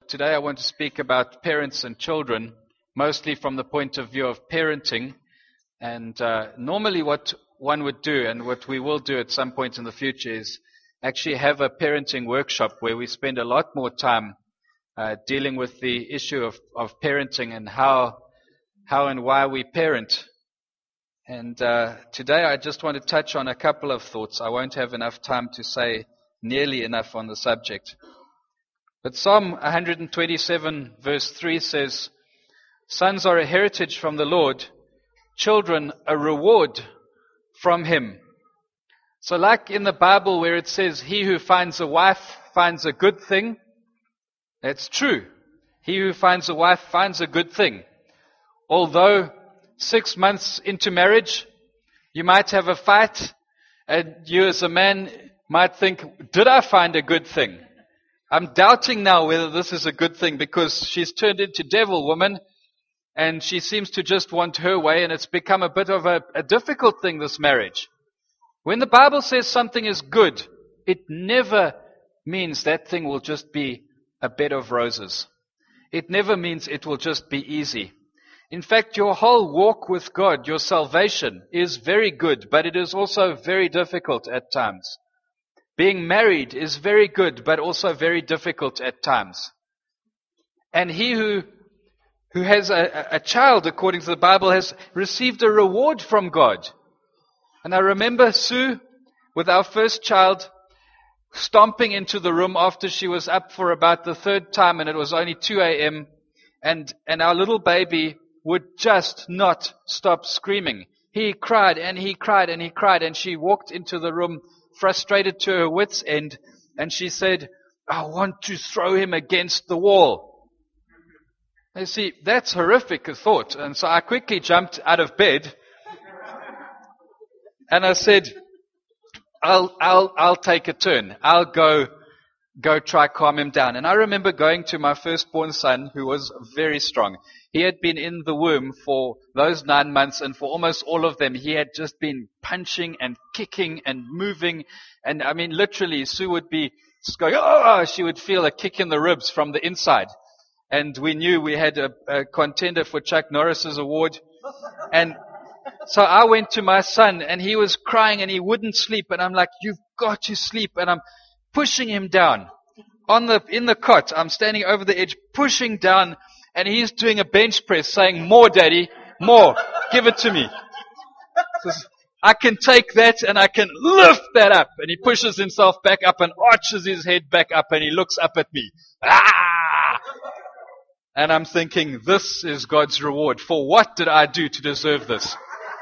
today I want to speak about parents and children, mostly from the point of view of parenting. And normally what one would do, and what we will do at some point in the future, is actually have a parenting workshop where we spend a lot more time dealing with the issue of parenting and how and why we parent. And today I just want to touch on a couple of thoughts. I won't have enough time to say nearly enough on the subject. But Psalm 127 verse 3 says, "Sons are a heritage from the Lord, children a reward from Him." So like in the Bible where it says, "He who finds a wife finds a good thing," that's true. He who finds a wife finds a good thing. Although 6 months into marriage, you might have a fight, and you as a man might think, did I find a good thing? I'm doubting now whether this is a good thing, because she's turned into devil woman, and she seems to just want her way, and it's become a bit of a difficult thing, this marriage. When the Bible says something is good, it never means that thing will just be a bed of roses. It never means it will just be easy. In fact, your whole walk with God, your salvation, is very good, but it is also very difficult at times. Being married is very good, but also very difficult at times. And he who has a child, according to the Bible, has received a reward from God. And I remember Sue, with our first child, stomping into the room after she was up for about the third time, and it was only 2 a.m., and our little baby would just not stop screaming. He cried, and he cried, and he cried, and she walked into the room frustrated to her wits' end, and she said, "I want to throw him against the wall." You see, that's horrific a thought. And so I quickly jumped out of bed, and I said, I'll take a turn. I'll go try calm him down. And I remember going to my firstborn son, who was very strong. He had been in the womb for those 9 months, and for almost all of them, he had just been punching and kicking and moving. And I mean, literally, Sue would be just going, "Oh!" She would feel a kick in the ribs from the inside. And we knew we had a contender for Chuck Norris's award. And so I went to my son, and he was crying, and he wouldn't sleep. And I'm like, "You've got to sleep." And I'm pushing him down in the cot. I'm standing over the edge, pushing down. And he's doing a bench press, saying, "More, Daddy, more. Give it to me. I can take that and I can lift that up." And he pushes himself back up and arches his head back up, and he looks up at me. Ah! And I'm thinking, this is God's reward. For what did I do to deserve this?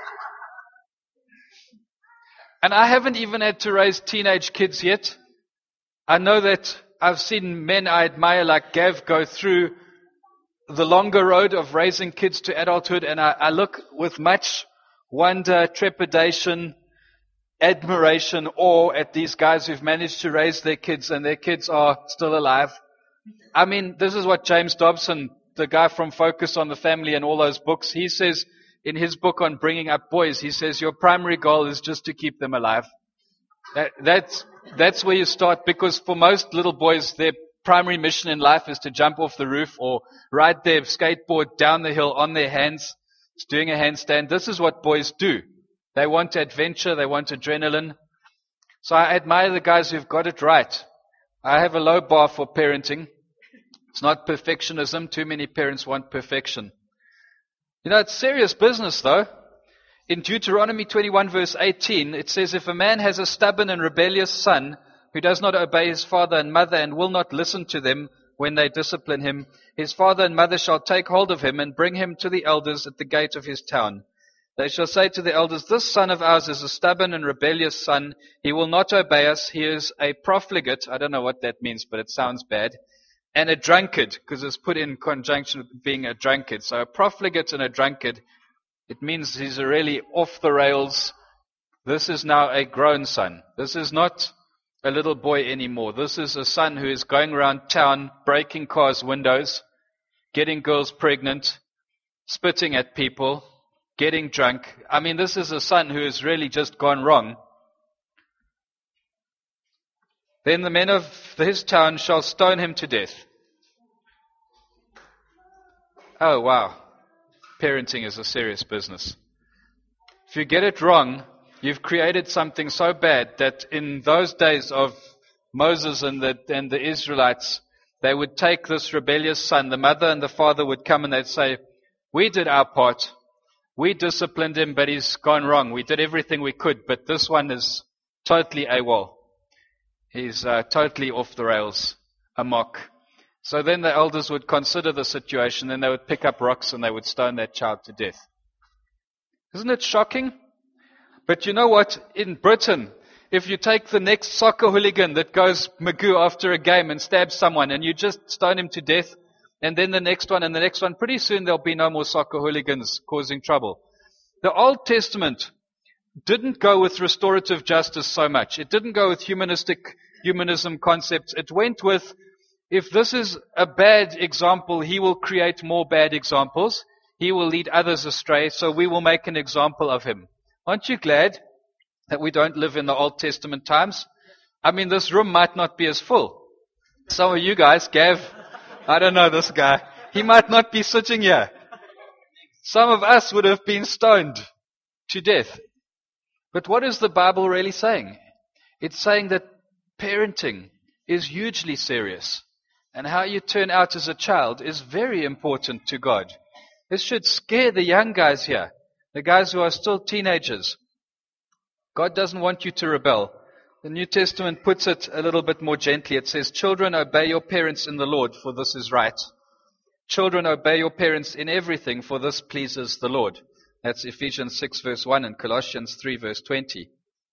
And I haven't even had to raise teenage kids yet. I know that I've seen men I admire like Gav go through the longer road of raising kids to adulthood, and I look with much wonder, trepidation, admiration, awe at these guys who've managed to raise their kids, and their kids are still alive. I mean, this is what James Dobson, the guy from Focus on the Family and all those books, he says in his book on bringing up boys, he says your primary goal is just to keep them alive. That's where you start, because for most little boys, their primary mission in life is to jump off the roof or ride their skateboard down the hill on their hands, doing a handstand. This is what boys do. They want adventure, they want adrenaline. So I admire the guys who've got it right. I have a low bar for parenting. It's not perfectionism. Too many parents want perfection. You know, it's serious business though. In Deuteronomy 21 verse 18, it says, "If a man has a stubborn and rebellious son who does not obey his father and mother and will not listen to them when they discipline him, his father and mother shall take hold of him and bring him to the elders at the gate of his town. They shall say to the elders, 'This son of ours is a stubborn and rebellious son. He will not obey us. He is a profligate.'" I don't know what that means, but it sounds bad. "And a drunkard," because it's put in conjunction with being a drunkard. So a profligate and a drunkard, it means he's really off the rails. This is now a grown son. This is not a little boy anymore. This is a son who is going around town, breaking cars' windows, getting girls pregnant, spitting at people, getting drunk. I mean, this is a son who has really just gone wrong. Then the men of his town shall stone him to death. oh wow, parenting is a serious business. If you get it wrong, you've created something so bad that in those days of Moses and the Israelites, they would take this rebellious son, the mother and the father would come and they'd say, we did our part. We disciplined him, but he's gone wrong. We did everything we could, but this one is totally AWOL. He's totally off the rails, amok. So then the elders would consider the situation, then they would pick up rocks and they would stone that child to death. Isn't it shocking? But you know what? In Britain, if you take the next soccer hooligan that goes Magoo after a game and stabs someone and you just stone him to death, and then the next one and the next one, pretty soon there'll be no more soccer hooligans causing trouble. The Old Testament didn't go with restorative justice so much. It didn't go with humanism concepts. It went with, if this is a bad example, he will create more bad examples. He will lead others astray, so we will make an example of him. Aren't you glad that we don't live in the Old Testament times? I mean, this room might not be as full. Some of you guys, Gav, I don't know this guy. He might not be sitting here. Some of us would have been stoned to death. But what is the Bible really saying? It's saying that parenting is hugely serious. And how you turn out as a child is very important to God. This should scare the young guys here, the guys who are still teenagers. God doesn't want you to rebel. The New Testament puts it a little bit more gently. It says, children, obey your parents in the Lord, for this is right. Children, obey your parents in everything, for this pleases the Lord. That's Ephesians 6 verse 1 and Colossians 3 verse 20.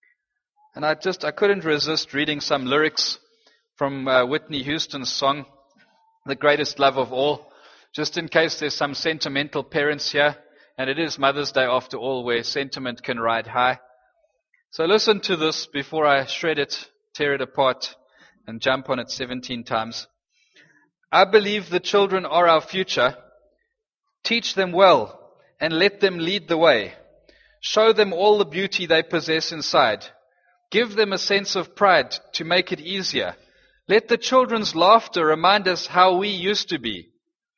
And I couldn't resist reading some lyrics from Whitney Houston's song, The Greatest Love of All, just in case there's some sentimental parents here. And it is Mother's Day after all, where sentiment can ride high. So listen to this before I shred it, tear it apart, and jump on it 17 times. I believe the children are our future. Teach them well and let them lead the way. Show them all the beauty they possess inside. Give them a sense of pride to make it easier. Let the children's laughter remind us how we used to be.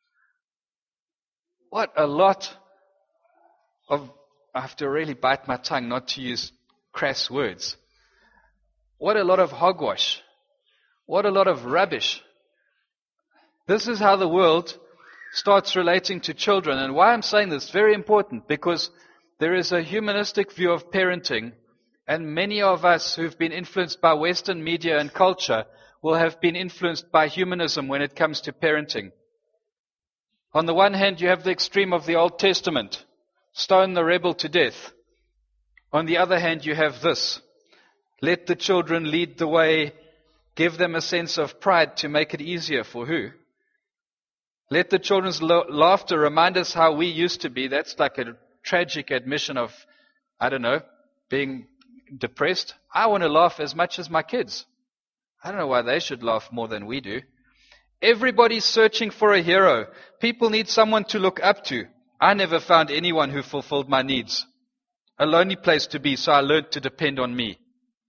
What a lot of, I have to really bite my tongue not to use crass words. What a lot of hogwash. What a lot of rubbish. This is how the world starts relating to children. And why I'm saying this is very important, because there is a humanistic view of parenting, and many of us who've been influenced by Western media and culture will have been influenced by humanism when it comes to parenting. On the one hand, you have the extreme of the Old Testament, stone the rebel to death. On the other hand, you have this, let the children lead the way, give them a sense of pride to make it easier for who? Let the children's laughter remind us how we used to be. That's like a tragic admission of, I don't know, being depressed. I want to laugh as much as my kids. I don't know why they should laugh more than we do. Everybody's searching for a hero. People need someone to look up to. I never found anyone who fulfilled my needs. A lonely place to be, so I learned to depend on me.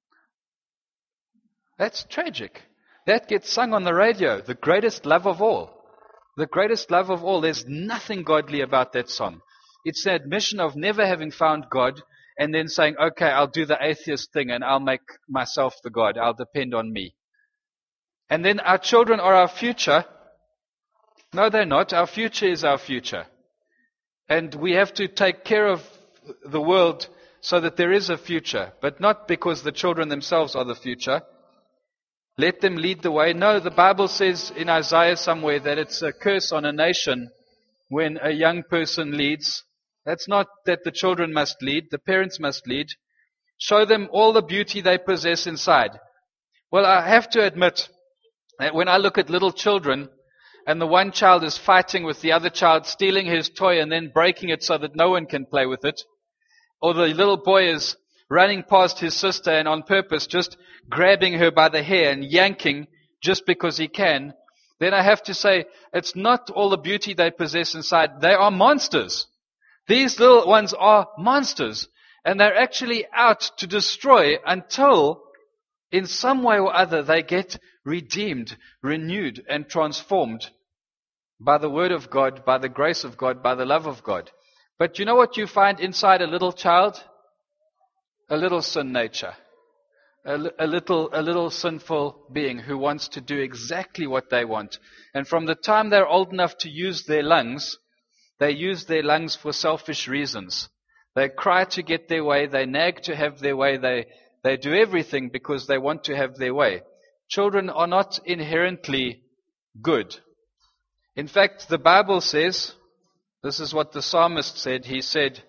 That's tragic. That gets sung on the radio. The greatest love of all. The greatest love of all. There's nothing godly about that song. It's the admission of never having found God and then saying, okay, I'll do the atheist thing and I'll make myself the God. I'll depend on me. And then our children are our future. No, they're not. Our future is our future. And we have to take care of the world so that there is a future, but not because the children themselves are the future. Let them lead the way. No, the Bible says in Isaiah somewhere that it's a curse on a nation when a young person leads. That's not that the children must lead, the parents must lead. Show them all the beauty they possess inside. Well, I have to admit that when I look at little children and the one child is fighting with the other child, stealing his toy and then breaking it so that no one can play with it, or the little boy is running past his sister and on purpose just grabbing her by the hair and yanking just because he can, then I have to say, it's not all the beauty they possess inside. They are monsters. These little ones are monsters. And they're actually out to destroy until, in some way or other, they get redeemed, renewed, and transformed by the word of God, by the grace of God, by the love of God. But you know what you find inside a little child? A little sin nature. A little sinful being who wants to do exactly what they want. And from the time they're old enough to use their lungs, they use their lungs for selfish reasons. They cry to get their way. They nag to have their way. They do everything because they want to have their way. Children are not inherently good. In fact, the Bible says, this is what the psalmist said. He said,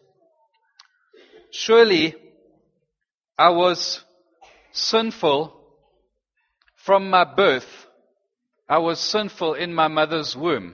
"Surely I was sinful from my birth. I was sinful in my mother's womb."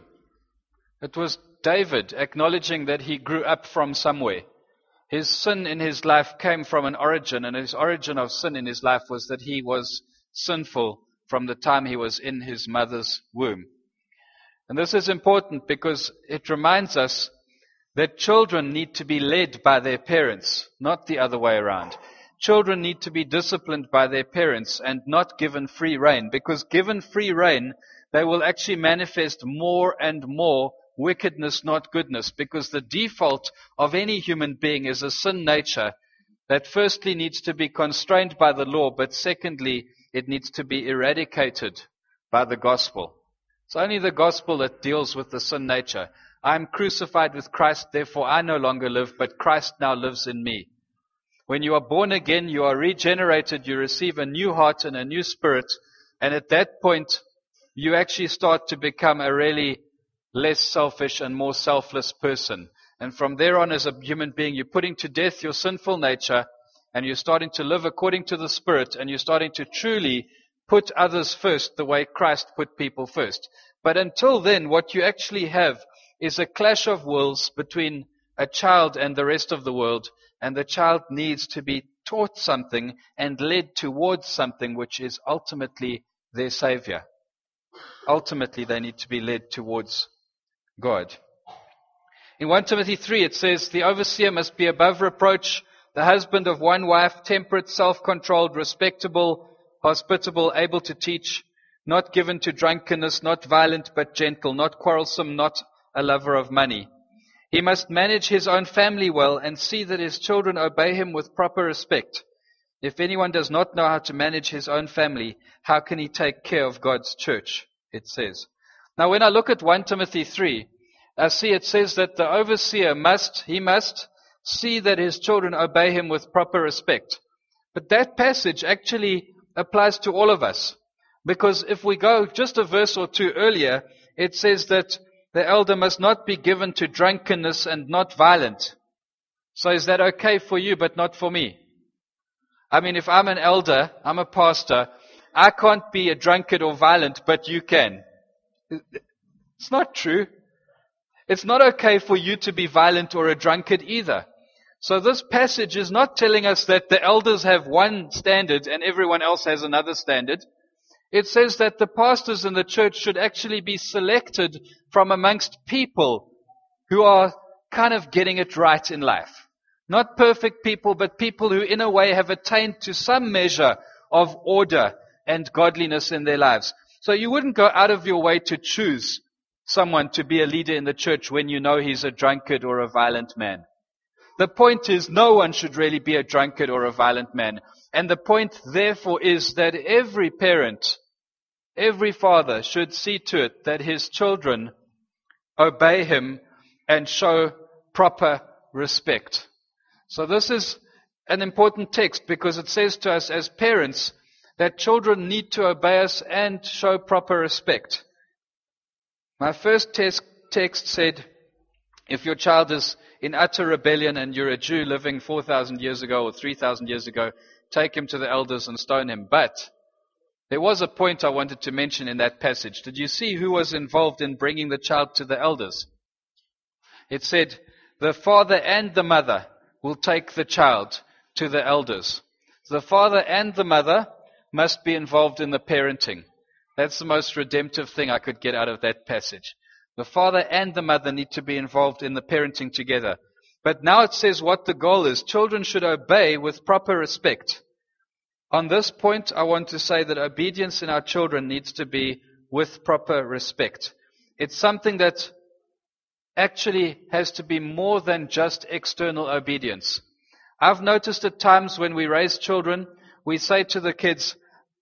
It was David acknowledging that he grew up from somewhere. His sin in his life came from an origin, and his origin of sin in his life was that he was sinful from the time he was in his mother's womb. And this is important because it reminds us that children need to be led by their parents, not the other way around. Children need to be disciplined by their parents and not given free rein, because given free rein, they will actually manifest more and more wickedness, not goodness, because the default of any human being is a sin nature that firstly needs to be constrained by the law, but secondly, it needs to be eradicated by the gospel. It's only the gospel that deals with the sin nature. I'm crucified with Christ, therefore I no longer live, but Christ now lives in me. When you are born again, you are regenerated, you receive a new heart and a new spirit, and at that point, you actually start to become a really less selfish and more selfless person. And from there on, as a human being, you're putting to death your sinful nature, and you're starting to live according to the Spirit, and you're starting to truly put others first the way Christ put people first. But until then, what you actually have is a clash of wills between a child and the rest of the world, and the child needs to be taught something and led towards something which is ultimately their Savior. Ultimately, they need to be led towards God. In 1 Timothy 3, it says, "The overseer must be above reproach, the husband of one wife, temperate, self-controlled, respectable, hospitable, able to teach, not given to drunkenness, not violent but gentle, not quarrelsome, not a lover of money. He must manage his own family well and see that his children obey him with proper respect. If anyone does not know how to manage his own family, how can he take care of God's church?" it says. Now when I look at 1 Timothy 3, I see it says that the overseer must see that his children obey him with proper respect. But that passage actually applies to all of us. Because if we go just a verse or two earlier, it says that the elder must not be given to drunkenness and not violent. So is that okay for you but not for me? I mean, if I'm an elder, I'm a pastor, I can't be a drunkard or violent, but you can. It's not true. It's not okay for you to be violent or a drunkard either. So this passage is not telling us that the elders have one standard and everyone else has another standard. It says that the pastors in the church should actually be selected from amongst people who are kind of getting it right in life. Not perfect people, but people who in a way have attained to some measure of order and godliness in their lives. So you wouldn't go out of your way to choose someone to be a leader in the church when you know he's a drunkard or a violent man. The point is, no one should really be a drunkard or a violent man. And the point, therefore, is that every parent, every father should see to it that his children obey him and show proper respect. So this is an important text because it says to us as parents that children need to obey us and show proper respect. My first text said, if your child is in utter rebellion and you're a Jew living 4,000 years ago or 3,000 years ago, take him to the elders and stone him. But there was a point I wanted to mention in that passage. Did you see who was involved in bringing the child to the elders? It said, the father and the mother will take the child to the elders. The father and the mother must be involved in the parenting. That's the most redemptive thing I could get out of that passage. The father and the mother need to be involved in the parenting together. But now it says what the goal is. Children should obey with proper respect. On this point, I want to say that obedience in our children needs to be with proper respect. It's something that actually has to be more than just external obedience. I've noticed at times when we raise children, we say to the kids,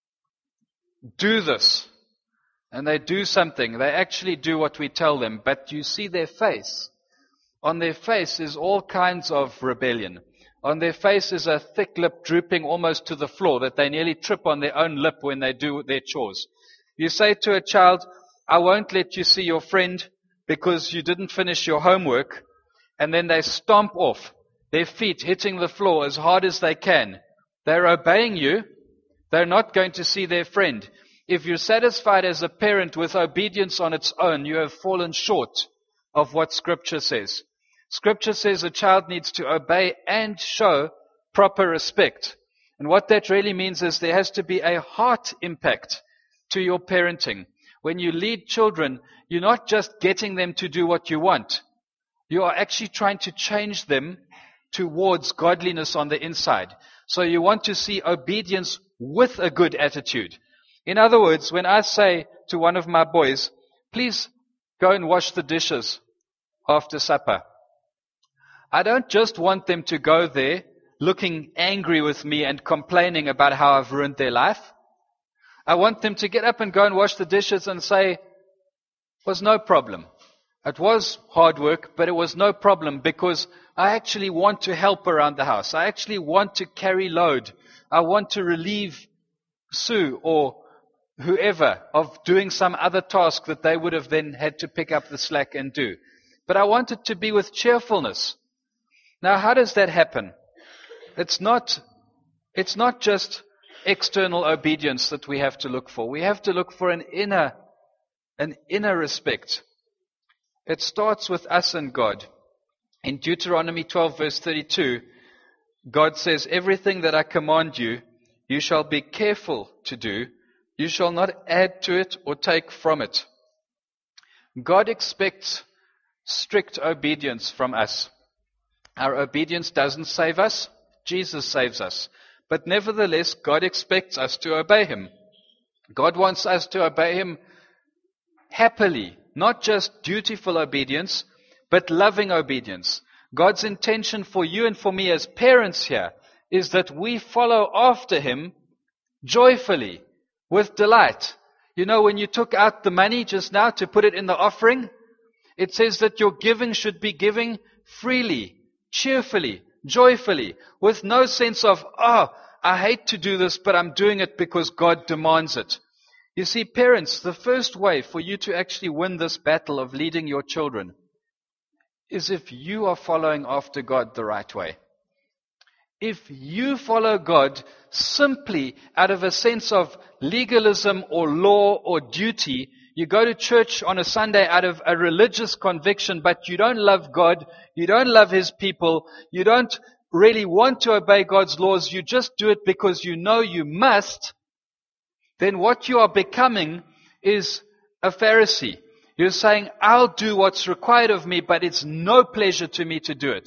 do this. And they do something. They actually do what we tell them. But you see their face. On their face is all kinds of rebellion. On their face is a thick lip drooping almost to the floor that they nearly trip on their own lip when they do their chores. You say to a child, I won't let you see your friend because you didn't finish your homework. And then they stomp off, their feet hitting the floor as hard as they can. They're obeying you. They're not going to see their friend. If you're satisfied as a parent with obedience on its own, you have fallen short of what Scripture says. Scripture says a child needs to obey and show proper respect. And what that really means is there has to be a heart impact to your parenting. When you lead children, you're not just getting them to do what you want. You are actually trying to change them towards godliness on the inside. So you want to see obedience with a good attitude. In other words, when I say to one of my boys, please go and wash the dishes after supper, I don't just want them to go there looking angry with me and complaining about how I've ruined their life. I want them to get up and go and wash the dishes and say, it was no problem. It was hard work, but it was no problem because I actually want to help around the house. I actually want to carry load. I want to relieve Sue or whoever of doing some other task that they would have then had to pick up the slack and do. But I want it to be with cheerfulness. Now, how does that happen? It's not just external obedience that we have to look for. We have to look for an inner respect. It starts with us and God. In Deuteronomy 12 verse 32, God says, everything that I command you, you shall be careful to do. You shall not add to it or take from it. God expects strict obedience from us. Our obedience doesn't save us. Jesus saves us. But nevertheless, God expects us to obey Him. God wants us to obey Him happily, not just dutiful obedience, but loving obedience. God's intention for you and for me as parents here is that we follow after Him joyfully, with delight. You know, when you took out the money just now to put it in the offering, it says that your giving should be giving freely, cheerfully, joyfully, with no sense of, oh, I hate to do this, but I'm doing it because God demands it. You see, parents, the first way for you to actually win this battle of leading your children is if you are following after God the right way. If you follow God simply out of a sense of legalism or law or duty, you go to church on a Sunday out of a religious conviction, but you don't love God, you don't love His people, you don't really want to obey God's laws, you just do it because you know you must, then what you are becoming is a Pharisee. You're saying, I'll do what's required of me, but it's no pleasure to me to do it.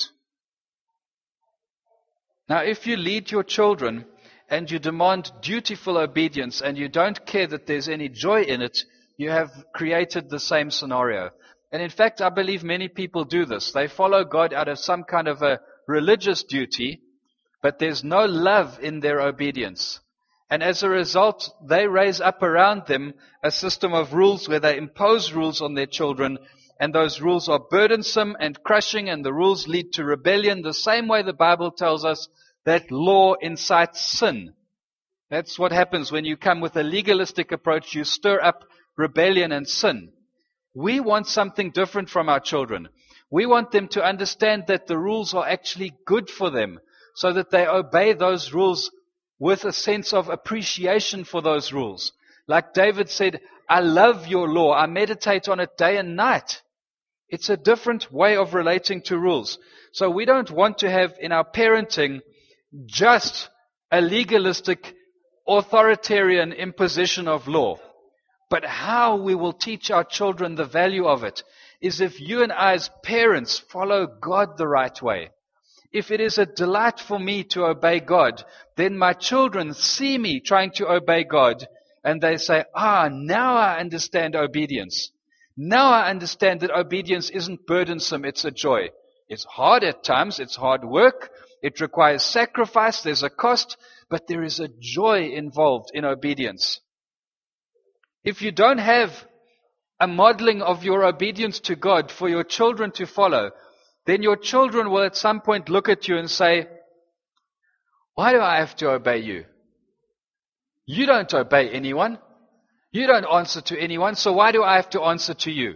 Now, if you lead your children and you demand dutiful obedience and you don't care that there's any joy in it, you have created the same scenario. And in fact, I believe many people do this. They follow God out of some kind of a religious duty, but there's no love in their obedience. And as a result, they raise up around them a system of rules where they impose rules on their children, and those rules are burdensome and crushing, and the rules lead to rebellion, the same way the Bible tells us that law incites sin. That's what happens when you come with a legalistic approach. You stir up rebellion and sin. We want something different from our children. We want them to understand that the rules are actually good for them, so that they obey those rules with a sense of appreciation for those rules. Like David said, I love your law. I meditate on it day and night. It's a different way of relating to rules. So we don't want to have in our parenting just a legalistic, authoritarian imposition of law. But how we will teach our children the value of it is if you and I as parents follow God the right way. If it is a delight for me to obey God, then my children see me trying to obey God and they say, now I understand obedience. Now I understand that obedience isn't burdensome, it's a joy. It's hard at times, it's hard work, it requires sacrifice, there's a cost, but there is a joy involved in obedience. If you don't have a modeling of your obedience to God for your children to follow, then your children will at some point look at you and say, why do I have to obey you? You don't obey anyone. You don't answer to anyone, so why do I have to answer to you?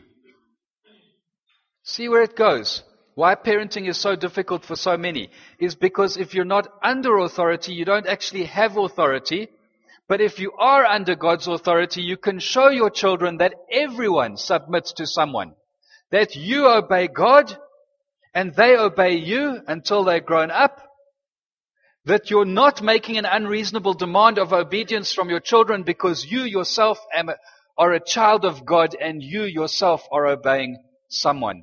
See where it goes. Why parenting is so difficult for so many is because if you're not under authority, you don't actually have authority. But if you are under God's authority, you can show your children that everyone submits to someone. That you obey God and they obey you until they're grown up. That you're not making an unreasonable demand of obedience from your children because you yourself are a child of God and you yourself are obeying someone.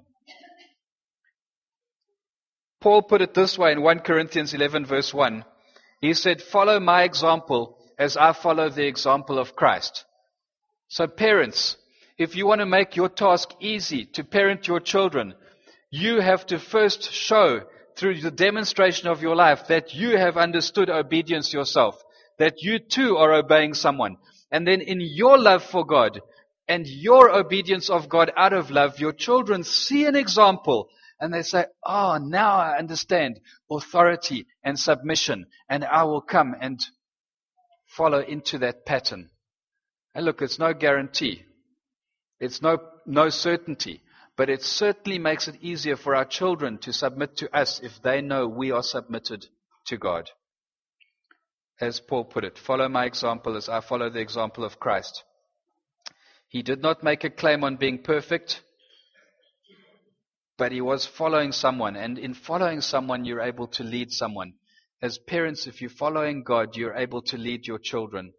Paul put it this way in 1 Corinthians 11 verse 1. He said, follow my example as I follow the example of Christ. So parents, if you want to make your task easy to parent your children, you have to first show through the demonstration of your life that you have understood obedience yourself, that you too are obeying someone. And then in your love for God and your obedience of God out of love, your children see an example and they say, oh, now I understand authority and submission, and I will come and follow into that pattern. And look, it's no guarantee. It's no certainty. But it certainly makes it easier for our children to submit to us if they know we are submitted to God. As Paul put it, follow my example as I follow the example of Christ. He did not make a claim on being perfect, but he was following someone. And in following someone, you're able to lead someone. As parents, if you're following God, you're able to lead your children.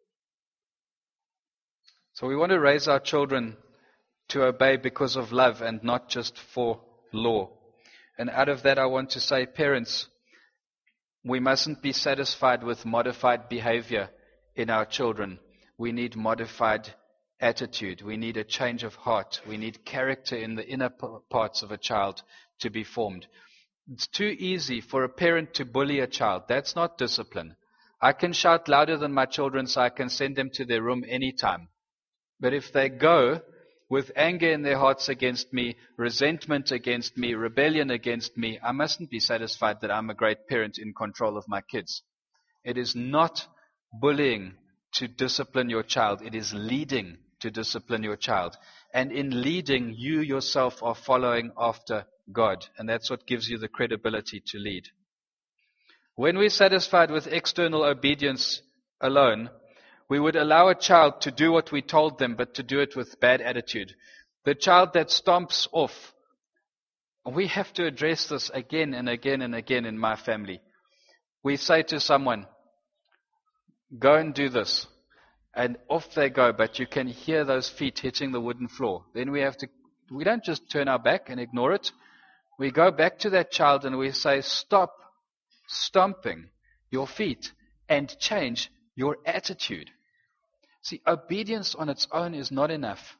So we want to raise our children to obey because of love and not just for law. And out of that I want to say, parents, we mustn't be satisfied with modified behavior in our children. We need modified attitude. We need a change of heart. We need character in the inner parts of a child to be formed. It's too easy for a parent to bully a child. That's not discipline. I can shout louder than my children so I can send them to their room anytime. But if they go with anger in their hearts against me, resentment against me, rebellion against me, I mustn't be satisfied that I'm a great parent in control of my kids. It is not bullying to discipline your child. It is leading to discipline your child. And in leading, you yourself are following after God. And that's what gives you the credibility to lead. When we're satisfied with external obedience alone, we would allow a child to do what we told them, but to do it with bad attitude. The child that stomps off. We have to address this again and again and again in my family. We say to someone, go and do this. And off they go, but you can hear those feet hitting the wooden floor. Then we don't just turn our back and ignore it. We go back to that child and we say, stop stomping your feet and change your attitude. See, obedience on its own is not enough.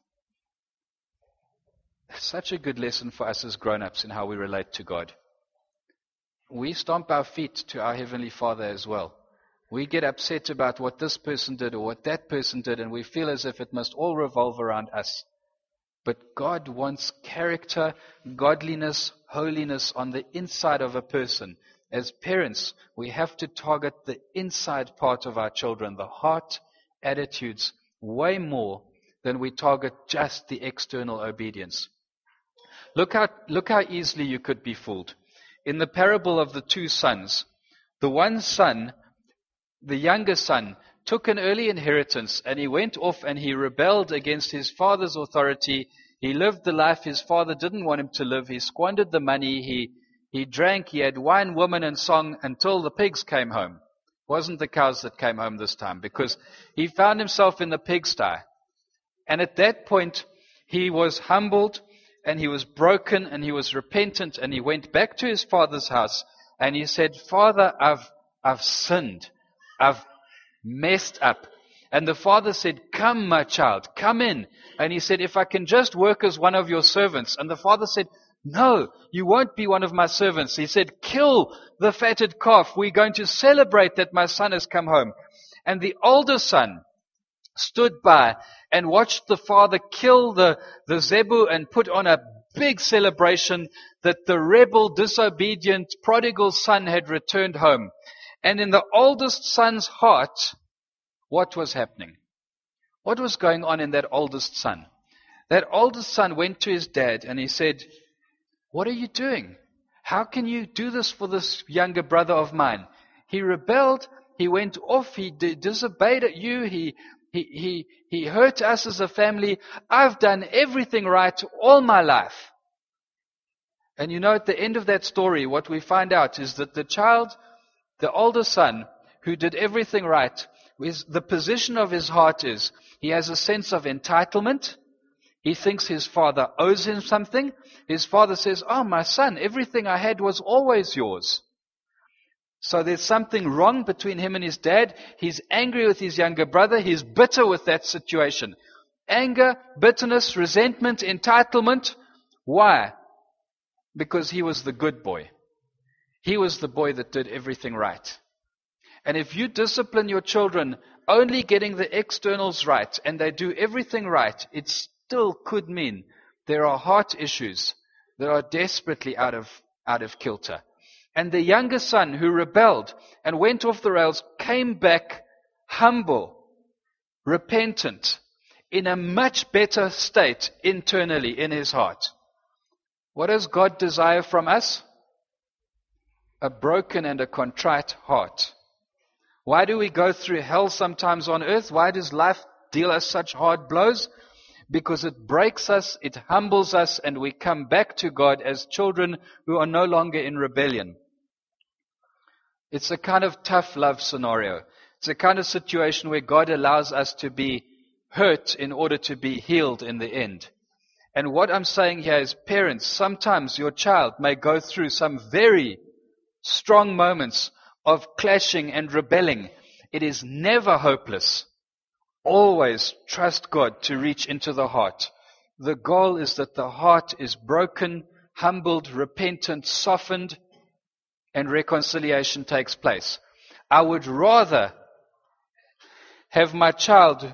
It's such a good lesson for us as grown-ups in how we relate to God. We stomp our feet to our Heavenly Father as well. We get upset about what this person did or what that person did, and we feel as if it must all revolve around us. But God wants character, godliness, holiness on the inside of a person. As parents, we have to target the inside part of our children, the heart, attitudes, way more than we target just the external obedience. Look how easily you could be fooled. In the parable of the two sons, the one son, the younger son, took an early inheritance and he went off and he rebelled against his father's authority. He lived the life his father didn't want him to live. He squandered the money. He drank. He had wine, woman, and song until the pigs came home. It wasn't the cows that came home this time because he found himself in the pigsty. And at that point, he was humbled and he was broken and he was repentant and he went back to his father's house and he said, Father, I've sinned. I've messed up. And the father said, "Come, my child, come in." And he said, "If I can just work as one of your servants." And the father said, "No, you won't be one of my servants." He said, "Kill the fatted calf. We're going to celebrate that my son has come home." And the older son stood by and watched the father kill the zebu and put on a big celebration that the rebel, disobedient, prodigal son had returned home. And in the oldest son's heart, what was happening? What was going on in that oldest son? That oldest son went to his dad and he said, "What are you doing? How can you do this for this younger brother of mine? He rebelled, he went off, he disobeyed you, he hurt us as a family. I've done everything right all my life." And you know, at the end of that story, what we find out is that the child, the older son, who did everything right, the position of his heart is, he has a sense of entitlement. He thinks his father owes him something. His father says, "Oh, my son, everything I had was always yours." So there's something wrong between him and his dad. He's angry with his younger brother. He's bitter with that situation. Anger, bitterness, resentment, entitlement. Why? Because he was the good boy. He was the boy that did everything right. And if you discipline your children only getting the externals right and they do everything right, it still could mean there are heart issues that are desperately out of kilter. And the younger son who rebelled and went off the rails came back humble, repentant, in a much better state internally in his heart. What does God desire from us? A broken and a contrite heart. Why do we go through hell sometimes on earth? Why does life deal us such hard blows? Because it breaks us, it humbles us, and we come back to God as children who are no longer in rebellion. It's a kind of tough love scenario. It's a kind of situation where God allows us to be hurt in order to be healed in the end. And what I'm saying here is, parents, sometimes your child may go through some very strong moments of clashing and rebelling. It is never hopeless. Always trust God to reach into the heart. The goal is that the heart is broken, humbled, repentant, softened, and reconciliation takes place. I would rather have my child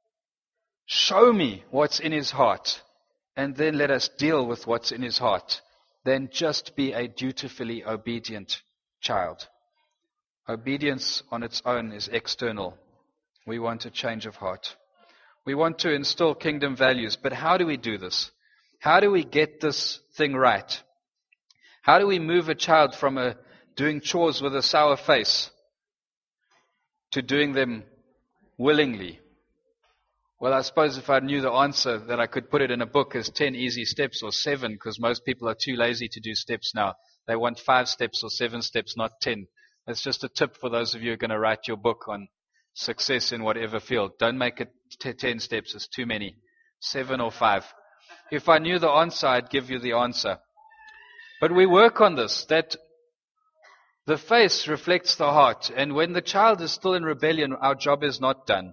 show me what's in his heart and then let us deal with what's in his heart than just be a dutifully obedient child. Obedience on its own is external. We want a change of heart. We want to instill kingdom values, but how do we do this? How do we get this thing right? How do we move a child from doing chores with a sour face to doing them willingly? Well, I suppose if I knew the answer, that I could put it in a book as 10 easy steps or 7, because most people are too lazy to do steps now. They want 5 steps or 7 steps, not 10. That's just a tip for those of you who are going to write your book on success in whatever field. Don't make it 10 steps. It's too many. 7 or 5. If I knew the answer, I'd give you the answer. But we work on this, that the face reflects the heart. And when the child is still in rebellion, our job is not done.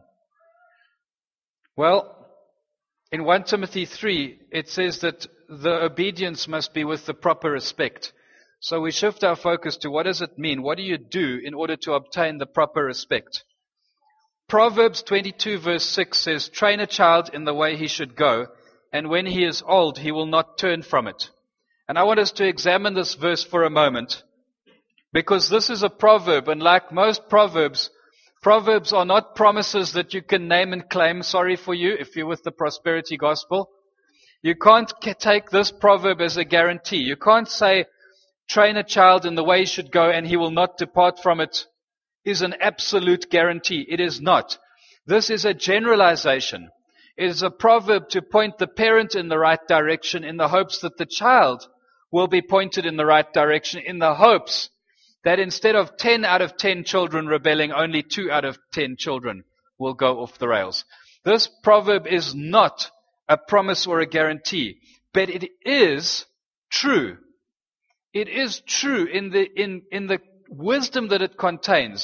Well, in 1 Timothy 3, it says that the obedience must be with the proper respect. So we shift our focus to, what does it mean? What do you do in order to obtain the proper respect? Proverbs 22 verse 6 says, "Train a child in the way he should go, and when he is old, he will not turn from it." And I want us to examine this verse for a moment, because this is a proverb, and like most proverbs, proverbs are not promises that you can name and claim. Sorry for you if you're with the prosperity gospel. You can't take this proverb as a guarantee. You can't say, train a child in the way he should go and he will not depart from it is an absolute guarantee. It is not. This is a generalization. It is a proverb to point the parent in the right direction in the hopes that the child will be pointed in the right direction, in the hopes that instead of 10 out of 10 children rebelling, only 2 out of 10 children will go off the rails. This proverb is not a promise or a guarantee, but it is true. It is true in the wisdom that it contains.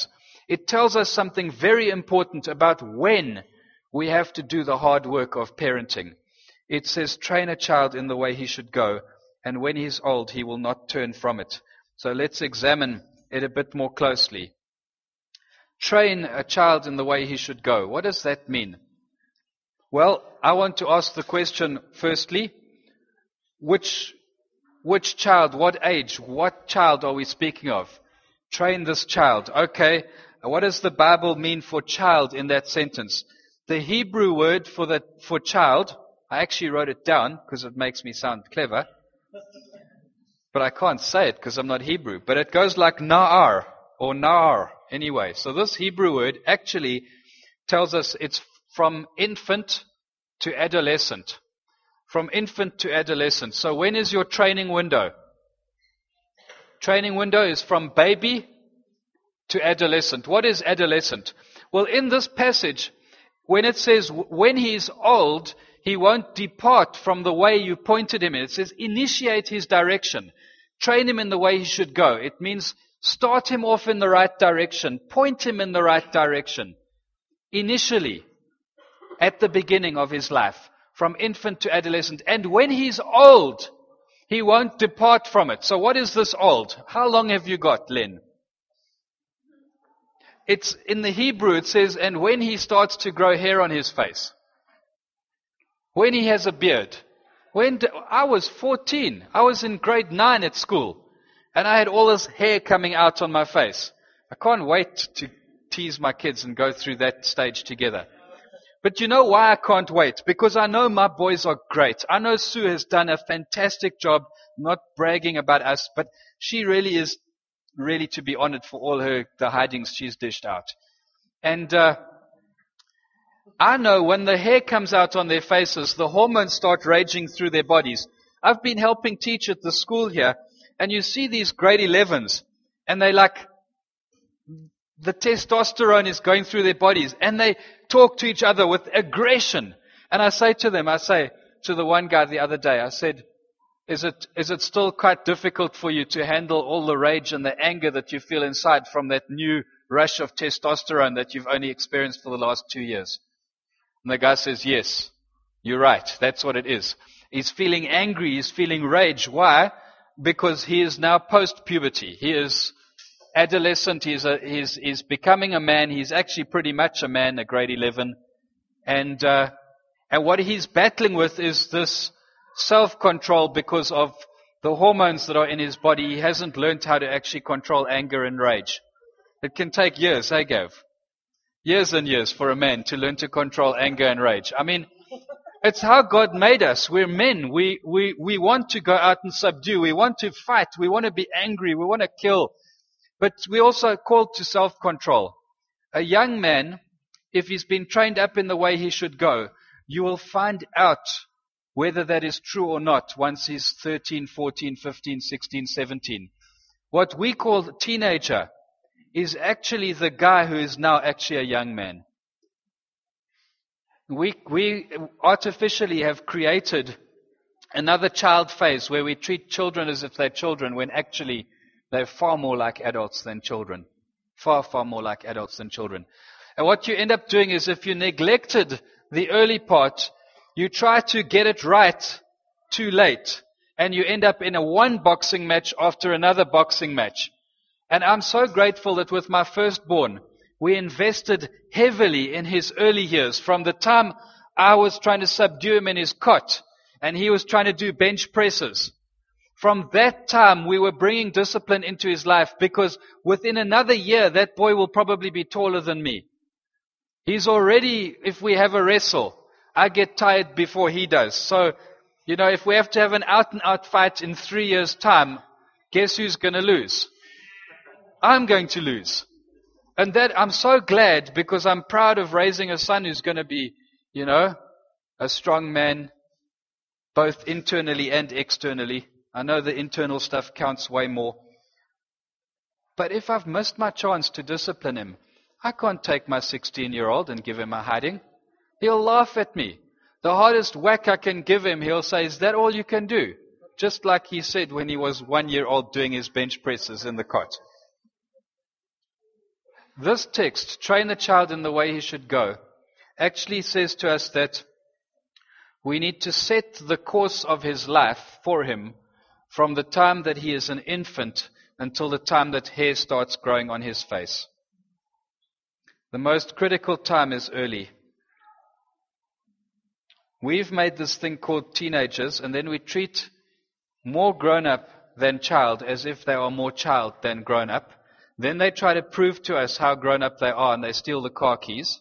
It tells us something very important about when we have to do the hard work of parenting. It says, train a child in the way he should go, and when he's old, he will not turn from it. So let's examine it a bit more closely. Train a child in the way he should go. What does that mean? Well, I want to ask the question, firstly, which child, what age, what child are we speaking of? Train this child. Okay, what does the Bible mean for child in that sentence? The Hebrew word for child, I actually wrote it down because it makes me sound clever, but I can't say it because I'm not Hebrew. But it goes like na'ar or na'ar anyway. So this Hebrew word actually tells us it's from infant to adolescent. From infant to adolescent. So when is your training window? Training window is from baby to adolescent. What is adolescent? Well, in this passage, when it says, when he is old, he won't depart from the way you pointed him in. It says, initiate his direction. Train him in the way he should go. It means start him off in the right direction. Point him in the right direction. Initially, at the beginning of his life, from infant to adolescent. And when he's old, he won't depart from it. So what is this old? How long have you got, Len? It's in the Hebrew, it says, and when he starts to grow hair on his face. When he has a beard. I was 14. I was in grade 9 at school. And I had all this hair coming out on my face. I can't wait to tease my kids and go through that stage together. But you know why I can't wait? Because I know my boys are great. I know Sue has done a fantastic job, not bragging about us, but she really is really to be honored for all the hidings she's dished out. And I know when the hair comes out on their faces, the hormones start raging through their bodies. I've been helping teach at the school here, and you see these grade 11s, and they the testosterone is going through their bodies, and they talk to each other with aggression. And I say to the one guy the other day, I said, is it still quite difficult for you to handle all the rage and the anger that you feel inside from that new rush of testosterone that you've only experienced for the last 2 years? And the guy says, yes, you're right. That's what it is. He's feeling angry. He's feeling rage. Why? Because he is now post-puberty. He is adolescent. He's becoming a man. He's actually pretty much a man, a grade 11. And what he's battling with is this self-control because of the hormones that are in his body. He hasn't learned how to actually control anger and rage. It can take years, hey Gav? Years and years for a man to learn to control anger and rage. I mean, it's how God made us. We're men. We want to go out and subdue. We want to fight. We want to be angry. We want to kill. But we also are called to self-control. A young man, if he's been trained up in the way he should go, you will find out whether that is true or not once he's 13, 14, 15, 16, 17. What we call teenager is actually the guy who is now actually a young man. We artificially have created another child phase where we treat children as if they're children when actually they're far more like adults than children. Far, far more like adults than children. And what you end up doing is if you neglected the early part, you try to get it right too late. And you end up in one boxing match after another boxing match. And I'm so grateful that with my firstborn, we invested heavily in his early years. From the time I was trying to subdue him in his cot, and he was trying to do bench presses. From that time, we were bringing discipline into his life, because within another year, that boy will probably be taller than me. He's already, if we have a wrestle, I get tired before he does. So, if we have to have an out-and-out fight in 3 years' time, guess who's going to lose? I'm going to lose. And that I'm so glad, because I'm proud of raising a son who's going to be, a strong man, both internally and externally. I know the internal stuff counts way more. But if I've missed my chance to discipline him, I can't take my 16-year-old and give him a hiding. He'll laugh at me. The hardest whack I can give him, he'll say, is that all you can do? Just like he said when he was 1 year old doing his bench presses in the cot. this text, train the child in the way he should go, actually says to us that we need to set the course of his life for him from the time that he is an infant until the time that hair starts growing on his face. The most critical time is early. We've made this thing called teenagers, and then we treat more grown-up than child as if they are more child than grown-up. Then they try to prove to us how grown-up they are, and they steal the car keys.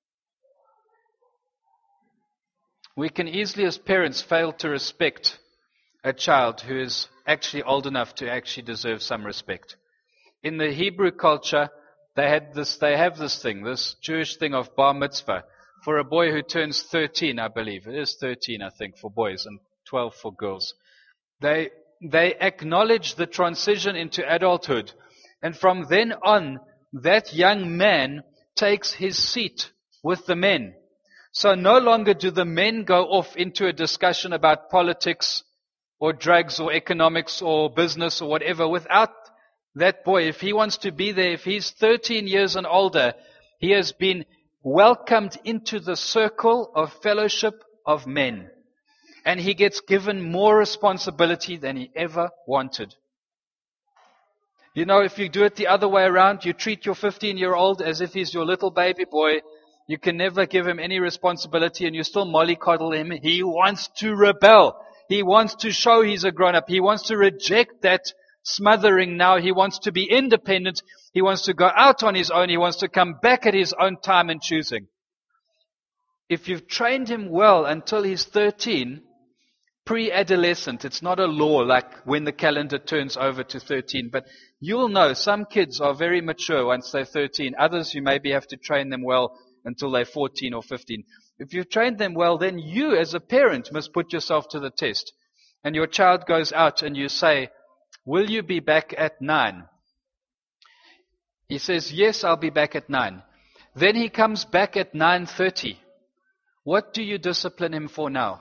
We can easily, as parents, fail to respect a child who is actually old enough to actually deserve some respect. In the Hebrew culture, they have this thing, this Jewish thing of bar mitzvah. For a boy who turns 13, I believe. It is 13, I think, for boys and 12 for girls. They acknowledge the transition into adulthood. And from then on, that young man takes his seat with the men. So no longer do the men go off into a discussion about politics or drugs or economics or business or whatever without that boy. If he wants to be there, if he's 13 years and older, he has been welcomed into the circle of fellowship of men. And he gets given more responsibility than he ever wanted. You know, if you do it the other way around, you treat your 15-year-old as if he's your little baby boy. You can never give him any responsibility and you still mollycoddle him. He wants to rebel. He wants to show he's a grown-up. He wants to reject that smothering now. He wants to be independent. He wants to go out on his own. He wants to come back at his own time and choosing. If you've trained him well until he's 13, pre-adolescent, it's not a law like when the calendar turns over to 13, but you'll know some kids are very mature once they're 13. Others you maybe have to train them well until they're 14 or 15. If you've trained them well, then you as a parent must put yourself to the test. And your child goes out and you say, will you be back at 9? He says, yes, I'll be back at 9. Then he comes back at 9:30. What do you discipline him for now?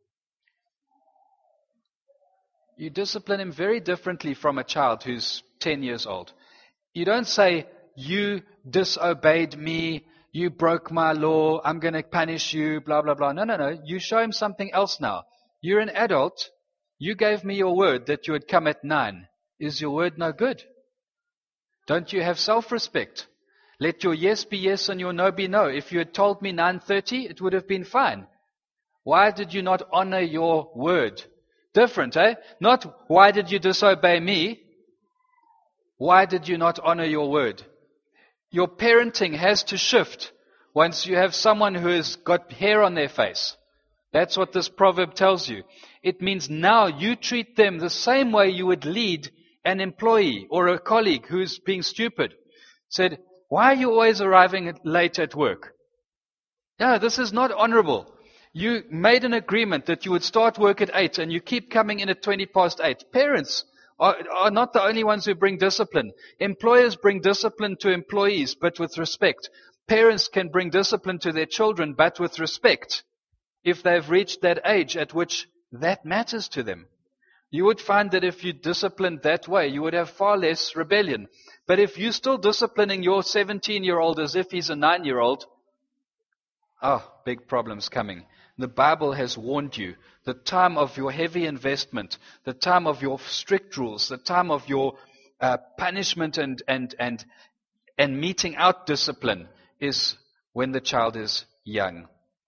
You discipline him very differently from a child who's 10 years old. You don't say, you disobeyed me, you broke my law, I'm going to punish you, blah, blah, blah. No. You show him something else now. You're an adult. You gave me your word that you would come at 9. Is your word no good? Don't you have self-respect? Let your yes be yes and your no be no. If you had told me 9:30, it would have been fine. Why did you not honor your word? Different, eh? Not, why did you disobey me? Why did you not honor your word? Your parenting has to shift once you have someone who has got hair on their face. That's what this proverb tells you. It means now you treat them the same way you would lead an employee or a colleague who's being stupid. Said, why are you always arriving late at work? No, this is not honorable. You made an agreement that you would start work at 8 and you keep coming in at 8:20. Parents are not the only ones who bring discipline. Employers bring discipline to employees, but with respect. Parents can bring discipline to their children, but with respect, if they've reached that age at which that matters to them. You would find that if you disciplined that way, you would have far less rebellion. But if you're still disciplining your 17-year-old as if he's a 9-year-old, big problems coming. The Bible has warned you. The time of your heavy investment, the time of your strict rules, the time of your punishment and meting out discipline is when the child is young.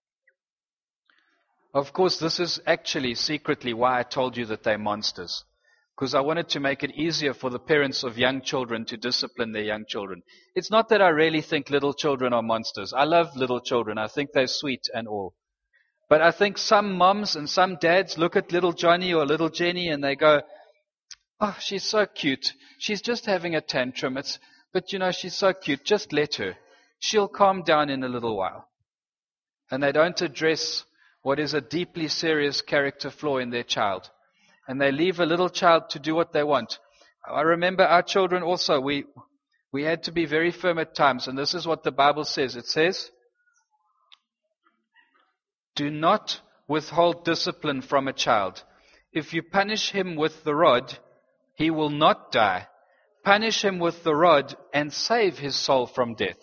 Of course, this is actually secretly why I told you that they're monsters. Because I wanted to make it easier for the parents of young children to discipline their young children. It's not that I really think little children are monsters. I love little children. I think they're sweet and all. But I think some moms and some dads look at little Johnny or little Jenny and they go, oh, she's so cute. She's just having a tantrum. But she's so cute. Just let her. She'll calm down in a little while. And they don't address what is a deeply serious character flaw in their child. And they leave a little child to do what they want. I remember our children also, we had to be very firm at times, and this is what the Bible says. It says, do not withhold discipline from a child. If you punish him with the rod, he will not die, punish him with the rod, and save his soul from death.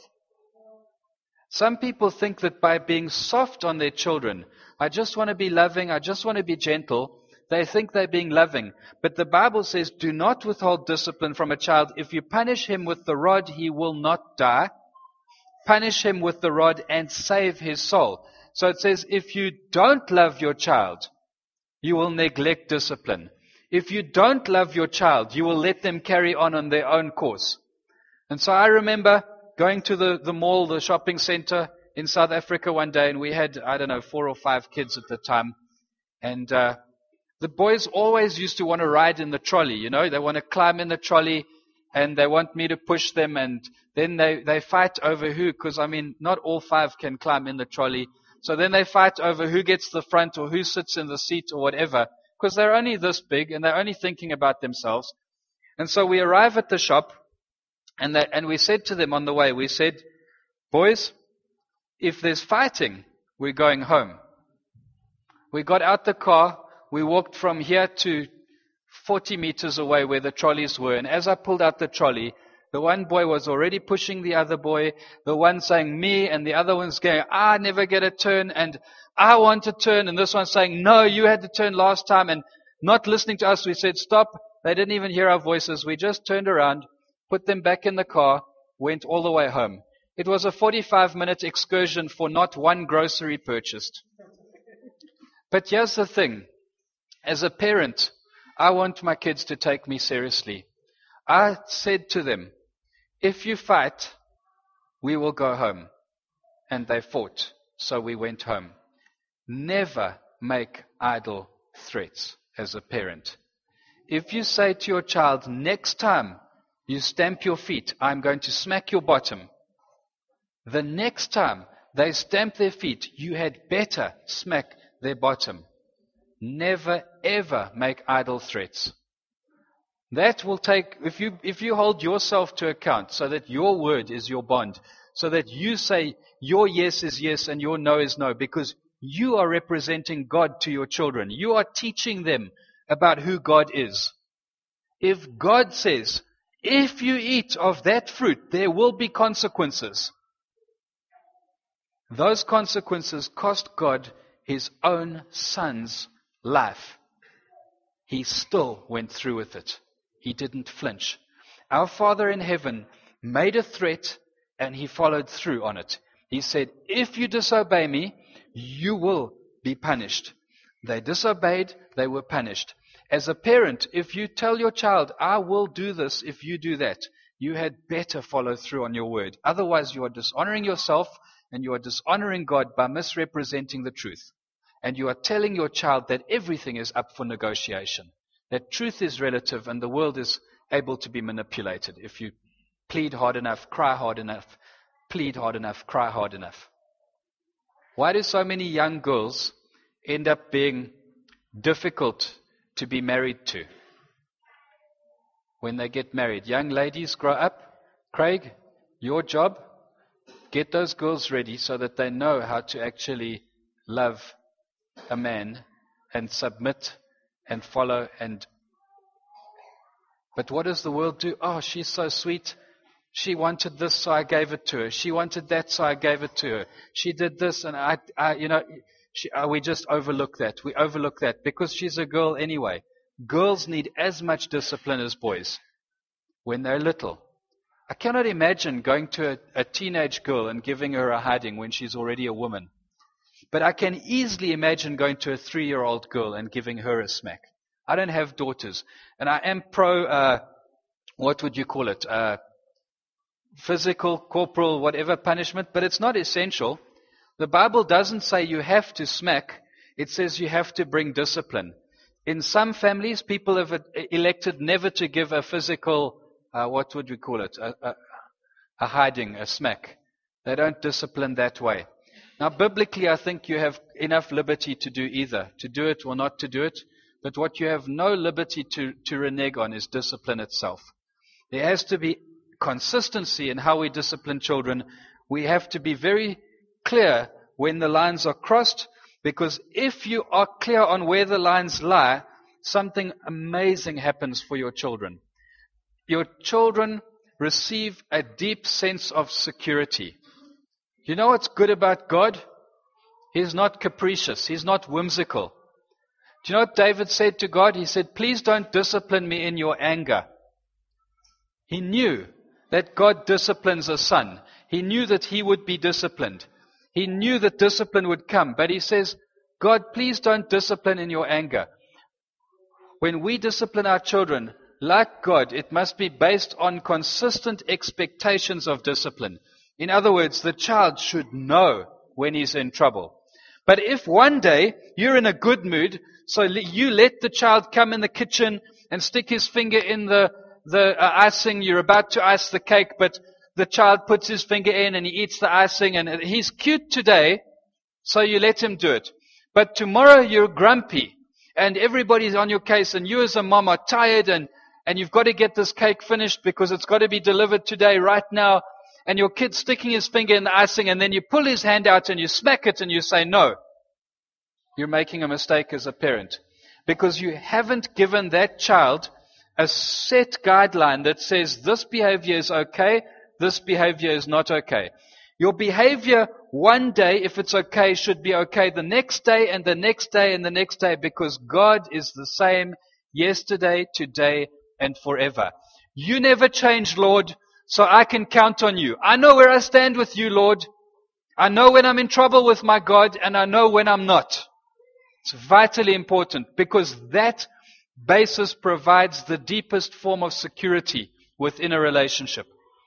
Some people think that by being soft on their children, I just want to be loving, I just want to be gentle, they think they're being loving. But the Bible says, do not withhold discipline from a child. If you punish him with the rod, he will not die. Punish him with the rod and save his soul. So it says, if you don't love your child, you will neglect discipline. If you don't love your child, you will let them carry on their own course. And so I remember going to the mall, the shopping center in South Africa one day, and we had, 4 or 5 kids at the time. And the boys always used to want to ride in the trolley, they want to climb in the trolley, and they want me to push them, and then they fight over who, because not all 5 can climb in the trolley. So then they fight over who gets the front or who sits in the seat or whatever, because they're only this big and they're only thinking about themselves. And so we arrive at the shop, and we said to them on the way, we said, boys, if there's fighting, we're going home. We got out the car, we walked from here to 40 meters away where the trolleys were, and as I pulled out the trolley, the one boy was already pushing the other boy, the one saying me, and the other one's going, I never get a turn, and I want a turn, and this one's saying, no, you had to turn last time, and not listening to us. We said, stop. They didn't even hear our voices. We just turned around, put them back in the car, went all the way home. It was a 45-minute excursion for not one grocery purchased. But here's the thing. As a parent, I want my kids to take me seriously. I said to them, if you fight, we will go home. And they fought, so we went home. Never make idle threats as a parent. If you say to your child, next time you stamp your feet, I'm going to smack your bottom. The next time they stamp their feet, you had better smack their bottom. Never ever make idle threats. That will take, if you hold yourself to account so that your word is your bond, so that you say your yes is yes and your no is no, because you are representing God to your children. You are teaching them about who God is. If God says, if you eat of that fruit, there will be consequences. Those consequences cost God his own son's life. He still went through with it. He didn't flinch. Our Father in heaven made a threat and he followed through on it. He said, if you disobey me, you will be punished. They disobeyed, they were punished. As a parent, if you tell your child, I will do this if you do that, you had better follow through on your word. Otherwise, you are dishonoring yourself and you are dishonoring God by misrepresenting the truth. And you are telling your child that everything is up for negotiation. That truth is relative and the world is able to be manipulated. If you plead hard enough, cry hard enough, plead hard enough, cry hard enough. Why do so many young girls end up being difficult to be married to when they get married? Young ladies grow up. Craig, your job, get those girls ready so that they know how to actually love a man and submit and follow. But what does the world do? Oh, she's so sweet. She wanted this, so I gave it to her. She wanted that, so I gave it to her. She did this, and we just overlook that. We overlook that because she's a girl anyway. Girls need as much discipline as boys when they're little. I cannot imagine going to a teenage girl and giving her a hiding when she's already a woman. But I can easily imagine going to a 3-year-old girl and giving her a smack. I don't have daughters. And I am pro, what would you call it? Physical, corporal, whatever punishment, but it's not essential. The Bible doesn't say you have to smack. It says you have to bring discipline. In some families, people have elected never to give a physical, what would we call it? A hiding, a smack. They don't discipline that way. Now, biblically, I think you have enough liberty to do either, to do it or not to do it. But what you have no liberty to renege on is discipline itself. There has to be consistency in how we discipline children. We have to be very clear when the lines are crossed, because if you are clear on where the lines lie, something amazing happens for your children. your children receive a deep sense of security. You know what's good about God? He's not capricious. He's not whimsical. Do you know what David said to God? He said, please don't discipline me in your anger. He knew that God disciplines a son. He knew that he would be disciplined. He knew that discipline would come. But he says, God, please don't discipline in your anger. When we discipline our children, like God, it must be based on consistent expectations of discipline. In other words, the child should know when he's in trouble. But if one day you're in a good mood, so you let the child come in the kitchen and stick his finger in the icing, you're about to ice the cake, but the child puts his finger in and he eats the icing and he's cute today, so you let him do it. But tomorrow you're grumpy and everybody's on your case and you as a mom are tired and you've got to get this cake finished because it's got to be delivered today, right now. And your kid's sticking his finger in the icing and then you pull his hand out and you smack it and you say no. You're making a mistake as a parent. Because you haven't given that child a set guideline that says this behavior is okay, this behavior is not okay. Your behavior one day, if it's okay, should be okay the next day and the next day and the next day, because God is the same yesterday, today, and forever. You never change, Lord, so I can count on you. I know where I stand with you, Lord. I know when I'm in trouble with my God, and I know when I'm not. It's vitally important because that basis provides the deepest form of security within a relationship.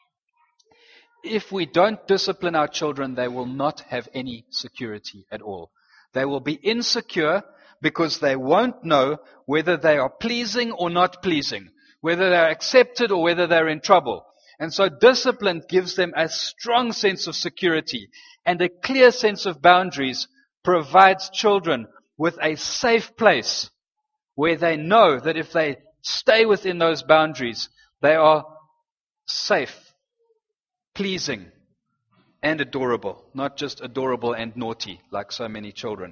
If we don't discipline our children, they will not have any security at all. They will be insecure because they won't know whether they are pleasing or not pleasing, whether they're accepted or whether they're in trouble. And so discipline gives them a strong sense of security, and a clear sense of boundaries provides children with a safe place where they know that if they stay within those boundaries, they are safe, pleasing, and adorable. Not just adorable and naughty, like so many children.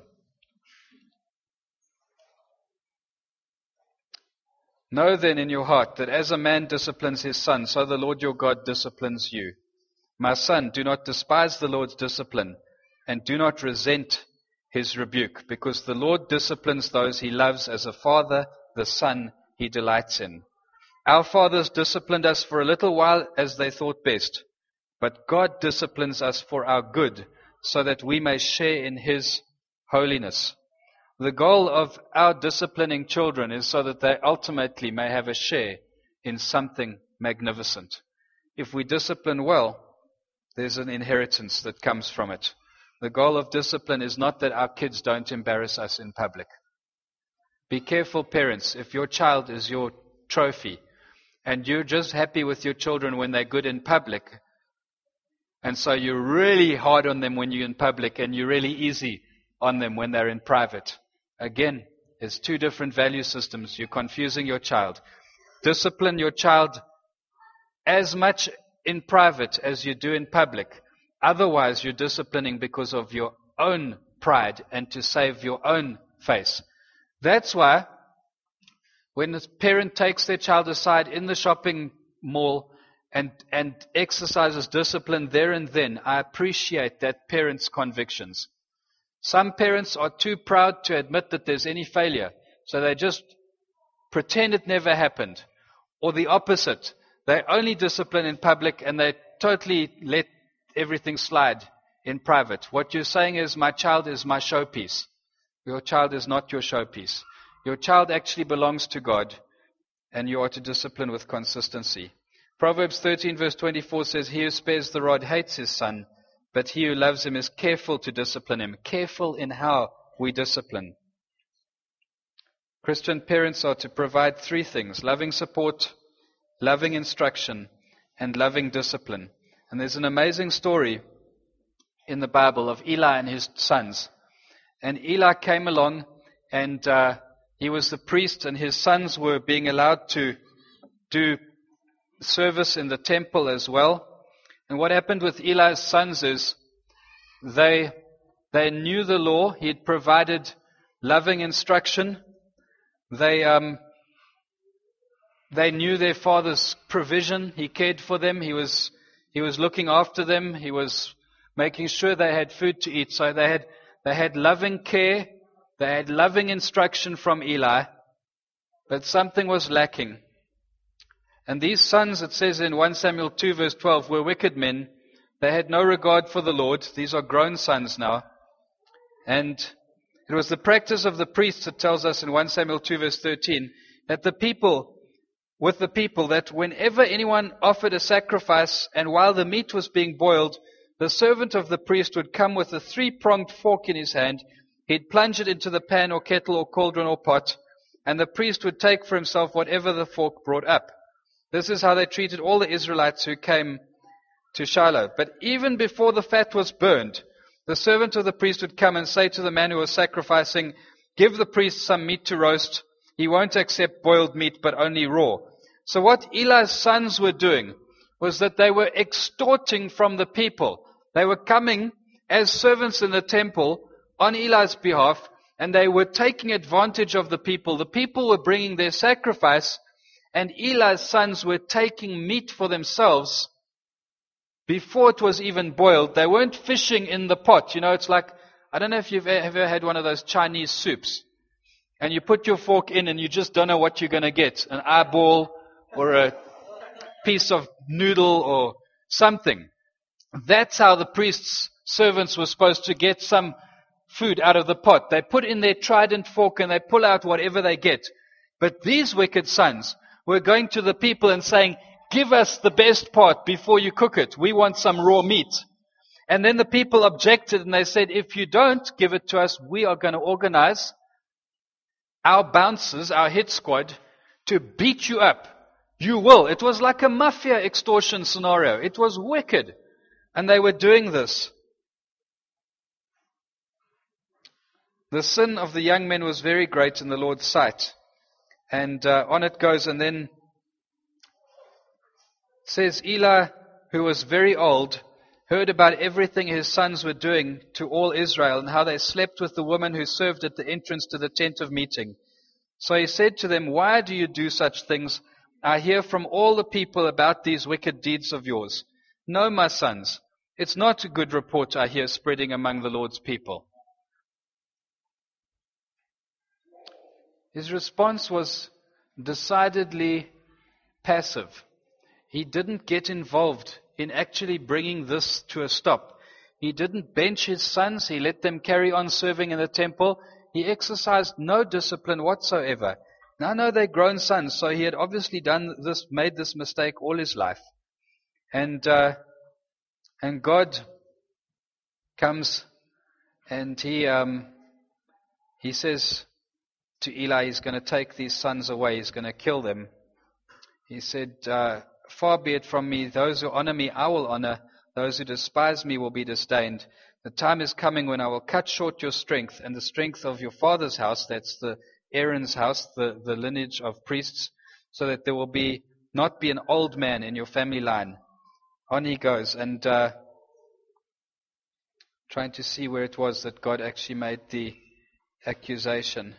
Know then in your heart that as a man disciplines his son, so the Lord your God disciplines you. My son, do not despise the Lord's discipline, and do not resent his rebuke, because the Lord disciplines those he loves as a father, the son he delights in. Our fathers disciplined us for a little while as they thought best, but God disciplines us for our good, so that we may share in his holiness. The goal of our disciplining children is so that they ultimately may have a share in something magnificent. If we discipline well, there's an inheritance that comes from it. The goal of discipline is not that our kids don't embarrass us in public. Be careful, parents, if your child is your trophy and you're just happy with your children when they're good in public, and so you're really hard on them when you're in public and you're really easy on them when they're in private. Again, it's two different value systems. You're confusing your child. Discipline your child as much in private as you do in public. Otherwise, you're disciplining because of your own pride and to save your own face. That's why when a parent takes their child aside in the shopping mall and exercises discipline there and then, I appreciate that parent's convictions. Some parents are too proud to admit that there's any failure, so they just pretend it never happened. Or the opposite. They only discipline in public and they totally let everything slide in private. What you're saying is, my child is my showpiece. Your child is not your showpiece. Your child actually belongs to God, and you are to discipline with consistency. Proverbs 13 verse 24 says, he who spares the rod hates his son, but he who loves him is careful to discipline him. Careful in how we discipline. Christian parents are to provide three things: loving support, loving instruction, and loving discipline. And there's an amazing story in the Bible of Eli and his sons. And Eli came along and he was the priest, and his sons were being allowed to do service in the temple as well. And what happened with Eli's sons is they knew the law. He had provided loving instruction. They They knew their father's provision. He cared for them. He was looking after them. He was making sure they had food to eat. So they had loving care. They had loving instruction from Eli. But something was lacking. And these sons, it says in 1 Samuel 2 verse 12, were wicked men. They had no regard for the Lord. These are grown sons now. And it was the practice of the priests, it tells us in 1 Samuel 2 verse 13, that that whenever anyone offered a sacrifice, and while the meat was being boiled, the servant of the priest would come with a 3-pronged fork in his hand. He'd plunge it into the pan or kettle or cauldron or pot, and the priest would take for himself whatever the fork brought up. This is how they treated all the Israelites who came to Shiloh. But even before the fat was burned, the servant of the priest would come and say to the man who was sacrificing, "Give the priest some meat to roast. He won't accept boiled meat, but only raw." So what Eli's sons were doing was that they were extorting from the people. They were coming as servants in the temple on Eli's behalf, and they were taking advantage of the people. The people were bringing their sacrifice, and Eli's sons were taking meat for themselves before it was even boiled. They weren't fishing in the pot. You know, it's like, I don't know if you've ever had one of those Chinese soups, and you put your fork in and you just don't know what you're going to get. An eyeball or a piece of noodle or something. That's how the priest's servants were supposed to get some food out of the pot. They put in their trident fork and they pull out whatever they get. But these wicked sons were going to the people and saying, "Give us the best part before you cook it. We want some raw meat." And then the people objected and they said, "If you don't give it to us, we are going to organize our bouncers, our hit squad, to beat you up. You will." It was like a mafia extortion scenario. It was wicked. And they were doing this. The sin of the young men was very great in the Lord's sight. And on it goes, and then it says, Eli, who was very old, heard about everything his sons were doing to all Israel, and how they slept with the woman who served at the entrance to the tent of meeting. So he said to them, "Why do you do such things? I hear from all the people about these wicked deeds of yours. No, my sons, it's not a good report I hear spreading among the Lord's people." His response was decidedly passive. He didn't get involved in actually bringing this to a stop. He didn't bench his sons. He let them carry on serving in the temple. He exercised no discipline whatsoever. Now I know they're grown sons, so he had obviously made this mistake all his life. And God comes and he says to Eli, he's going to take these sons away. He's going to kill them. He said, "Far be it from me. Those who honor me, I will honor. Those who despise me will be disdained. The time is coming when I will cut short your strength and the strength of your father's house," that's the Aaron's house, the lineage of priests, "so that there will not be an old man in your family line." On he goes, and trying to see where it was that God actually made the accusation.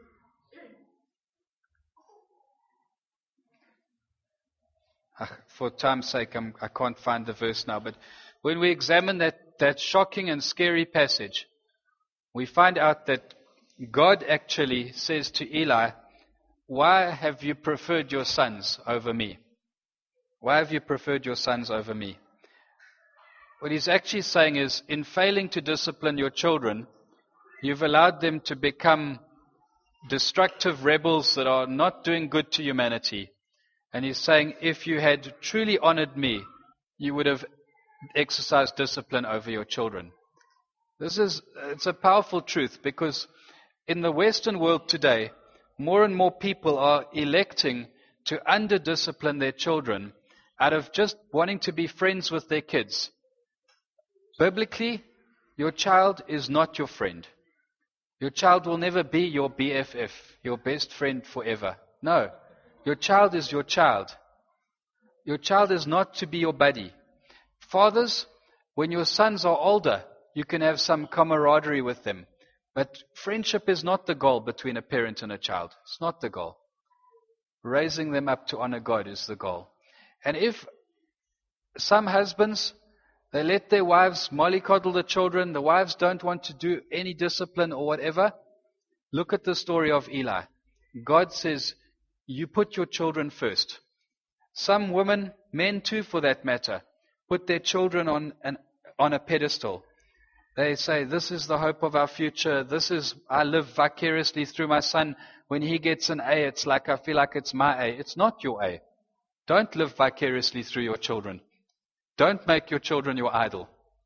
For time's sake, I can't find the verse now, but when we examine that shocking and scary passage, we find out that God actually says to Eli, "Why have you preferred your sons over me? Why have you preferred your sons over me?" What he's actually saying is, in failing to discipline your children, you've allowed them to become destructive rebels that are not doing good to humanity. And he's saying, if you had truly honored me, you would have exercised discipline over your children. It's a powerful truth, because in the Western world today, more and more people are electing to under-discipline their children out of just wanting to be friends with their kids. Biblically, your child is not your friend. Your child will never be your BFF, your best friend forever. No. Your child is your child. Your child is not to be your buddy. Fathers, when your sons are older, you can have some camaraderie with them. But friendship is not the goal between a parent and a child. It's not the goal. Raising them up to honor God is the goal. And if some husbands, they let their wives mollycoddle the children, the wives don't want to do any discipline or whatever, look at the story of Eli. God says, you put your children first. Some women, men too for that matter, put their children on a pedestal. They say, this is the hope of our future. I live vicariously through my son. When he gets an A, it's like I feel like it's my A. It's not your A. Don't live vicariously through your children. Don't make your children your idol.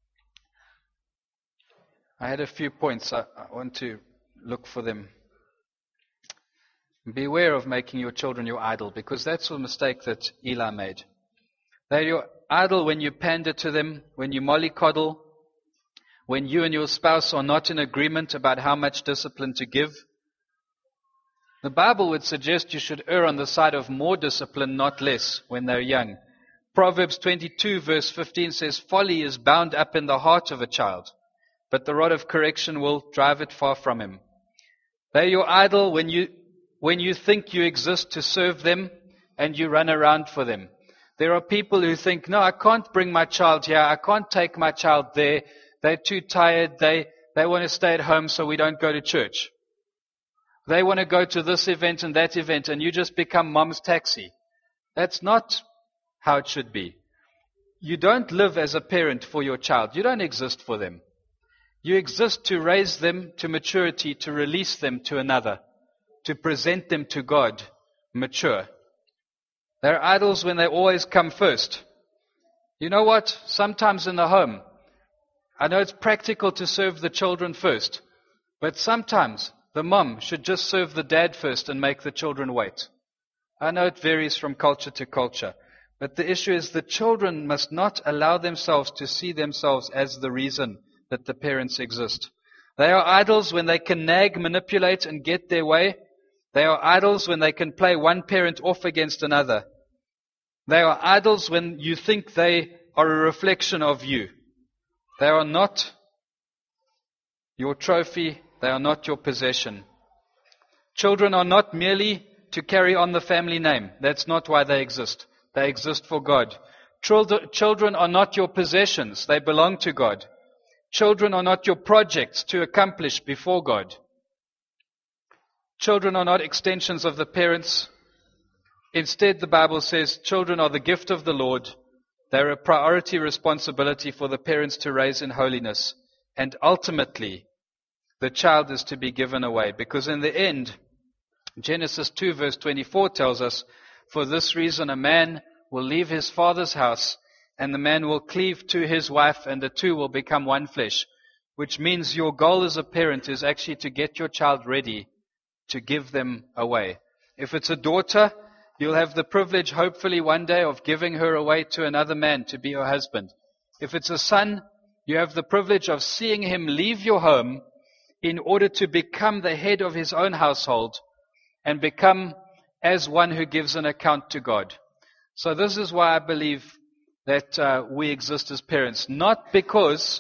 I had a few points. I want to look for them. Beware of making your children your idol, because that's the mistake that Eli made. They're your idol when you pander to them, when you mollycoddle, when you and your spouse are not in agreement about how much discipline to give. The Bible would suggest you should err on the side of more discipline, not less, when they're young. Proverbs 22 verse 15 says, folly is bound up in the heart of a child, but the rod of correction will drive it far from him. They're your idol when you think you exist to serve them and you run around for them. There are people who think, no, I can't bring my child here. I can't take my child there. They're too tired. They want to stay at home so we don't go to church. They want to go to this event and that event, and you just become mom's taxi. That's not how it should be. You don't live as a parent for your child. You don't exist for them. You exist to raise them to maturity, to release them to another, to present them to God mature. They're idols when they always come first. You know what? Sometimes in the home, I know it's practical to serve the children first, but sometimes the mom should just serve the dad first and make the children wait. I know it varies from culture to culture, but the issue is the children must not allow themselves to see themselves as the reason that the parents exist. They are idols when they can nag, manipulate, and get their way. They are idols when they can play one parent off against another. They are idols when you think they are a reflection of you. They are not your trophy. They are not your possession. Children are not merely to carry on the family name. That's not why they exist. They exist for God. Children are not your possessions. They belong to God. Children are not your projects to accomplish before God. Children are not extensions of the parents. Instead, the Bible says children are the gift of the Lord. They're a priority responsibility for the parents to raise in holiness. And ultimately, the child is to be given away. Because in the end, Genesis 2 verse 24 tells us, for this reason a man will leave his father's house, and the man will cleave to his wife, and the two will become one flesh. Which means your goal as a parent is actually to get your child ready to give them away. If it's a daughter, you'll have the privilege, hopefully one day, of giving her away to another man to be your husband. If it's a son, you have the privilege of seeing him leave your home in order to become the head of his own household and become as one who gives an account to God. So this is why I believe that we exist as parents, not because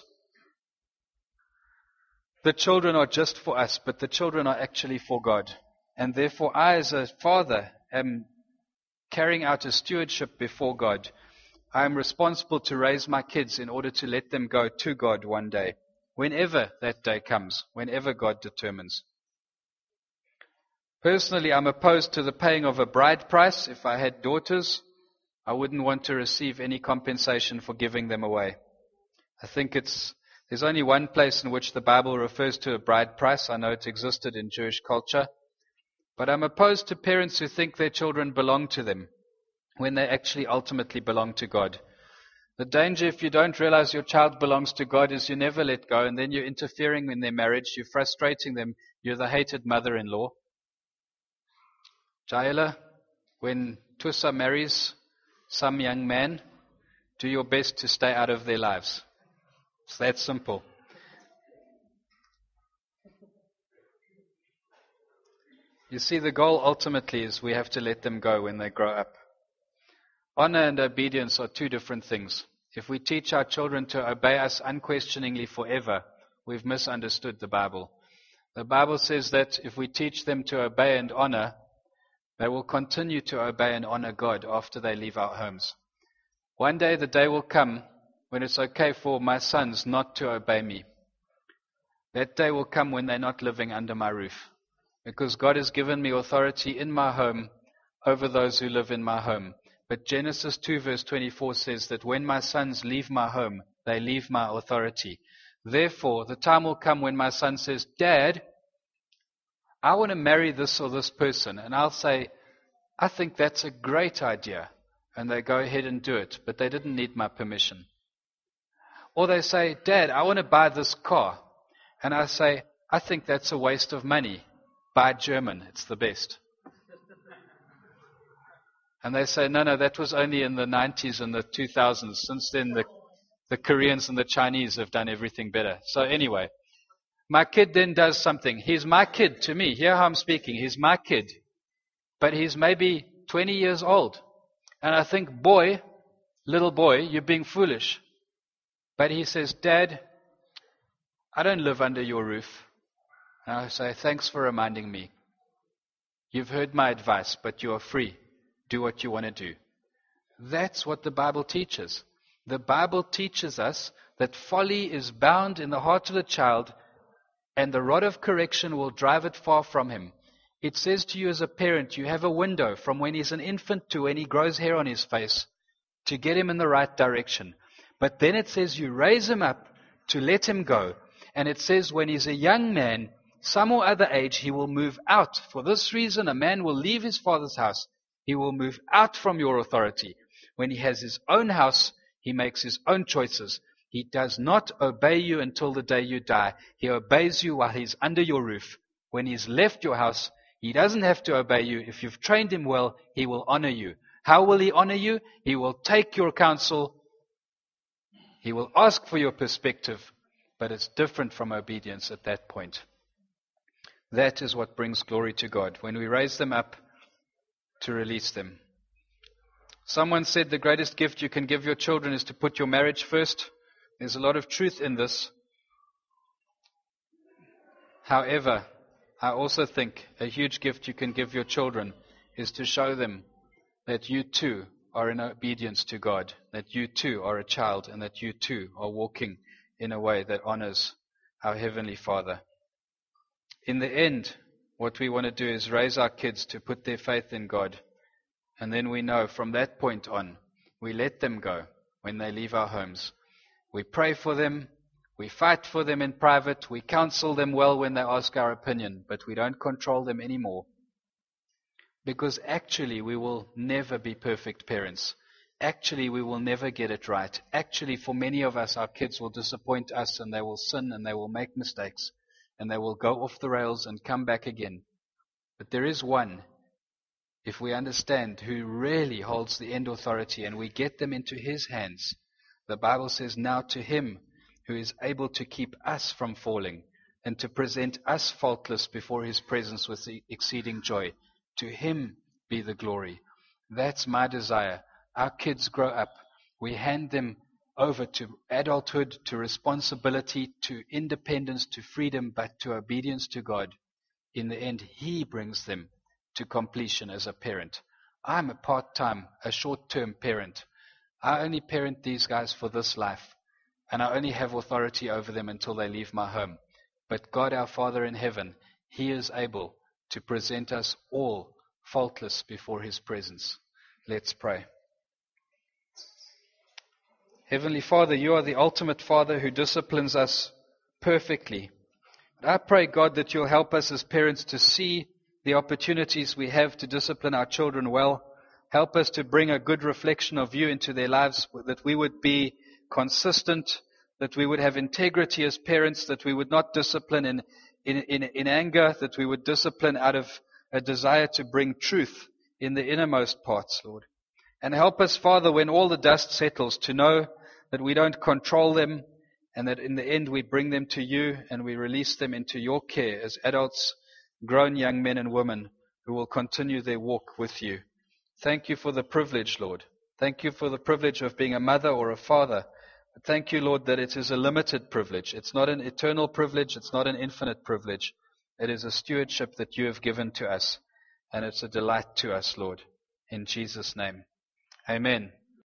the children are just for us, but the children are actually for God. And therefore I, as a father, am carrying out a stewardship before God. I am responsible to raise my kids in order to let them go to God one day, whenever that day comes, whenever God determines. Personally, I'm opposed to the paying of a bride price. If I had daughters, I wouldn't want to receive any compensation for giving them away. I think there's only one place in which the Bible refers to a bride price. I know it existed in Jewish culture. But I'm opposed to parents who think their children belong to them when they actually ultimately belong to God. The danger, if you don't realize your child belongs to God, is you never let go, and then you're interfering in their marriage, you're frustrating them, you're the hated mother-in-law. Jaila, when Tusa marries some young man, do your best to stay out of their lives. It's that simple. You see, the goal ultimately is we have to let them go when they grow up. Honor and obedience are two different things. If we teach our children to obey us unquestioningly forever, we've misunderstood the Bible. The Bible says that if we teach them to obey and honor, They will continue to obey and honor God after they leave our homes. One day the day will come when it's okay for my sons not to obey me. That day will come when they're not living under my roof. Because God has given me authority in my home over those who live in my home. But Genesis 2 verse 24 says that when my sons leave my home, they leave my authority. Therefore, the time will come when my son says, Dad, I want to marry this or this person. And I'll say, I think that's a great idea. And they go ahead and do it. But they didn't need my permission. Or they say, Dad, I want to buy this car. And I say, I think that's a waste of money. Buy German, it's the best. And they say, no, that was only in the 90s and the 2000s. Since then, the Koreans and the Chinese have done everything better. So anyway, my kid then does something. He's my kid to me. Hear how I'm speaking. He's my kid. But he's maybe 20 years old. And I think, boy, little boy, you're being foolish. But he says, Dad, I don't live under your roof. And I say, thanks for reminding me. You've heard my advice, but you are free. Do what you want to do. That's what the Bible teaches. The Bible teaches us that folly is bound in the heart of the child, and the rod of correction will drive it far from him. It says to you as a parent, you have a window from when he's an infant to when he grows hair on his face to get him in the right direction. But then it says you raise him up to let him go. And it says when he's a young man, some or other age, he will move out. For this reason, a man will leave his father's house. He will move out from your authority. When he has his own house, he makes his own choices. He does not obey you until the day you die. He obeys you while he's under your roof. When he's left your house, he doesn't have to obey you. If you've trained him well, he will honor you. How will he honor you? He will take your counsel. He will ask for your perspective. But it's different from obedience at that point. That is what brings glory to God, when we raise them up to release them. Someone said the greatest gift you can give your children is to put your marriage first. There's a lot of truth in this. However, I also think a huge gift you can give your children is to show them that you too are in obedience to God, that you too are a child, and that you too are walking in a way that honors our Heavenly Father. In the end, what we want to do is raise our kids to put their faith in God. And then we know from that point on, we let them go when they leave our homes. We pray for them. We fight for them in private. We counsel them well when they ask our opinion. But we don't control them anymore. Because actually, we will never be perfect parents. Actually, we will never get it right. Actually, for many of us, our kids will disappoint us and they will sin and they will make mistakes. And they will go off the rails and come back again. But there is one, if we understand, who really holds the end authority and we get them into his hands. The Bible says, now to him who is able to keep us from falling and to present us faultless before his presence with exceeding joy. To him be the glory. That's my desire. Our kids grow up. We hand them over to adulthood, to responsibility, to independence, to freedom, but to obedience to God. In the end, he brings them to completion as a parent. I'm a part-time, a short-term parent. I only parent these guys for this life, and I only have authority over them until they leave my home. But God, our Father in heaven, he is able to present us all faultless before his presence. Let's pray. Heavenly Father, you are the ultimate Father who disciplines us perfectly. I pray, God, that you'll help us as parents to see the opportunities we have to discipline our children well. Help us to bring a good reflection of you into their lives, that we would be consistent, that we would have integrity as parents, that we would not discipline in anger, that we would discipline out of a desire to bring truth in the innermost parts, Lord. And help us, Father, when all the dust settles, to know that we don't control them and that in the end we bring them to you and we release them into your care as adults, grown young men and women who will continue their walk with you. Thank you for the privilege, Lord. Thank you for the privilege of being a mother or a father. Thank you, Lord, that it is a limited privilege. It's not an eternal privilege. It's not an infinite privilege. It is a stewardship that you have given to us. and it's a delight to us, Lord. In Jesus' name, amen.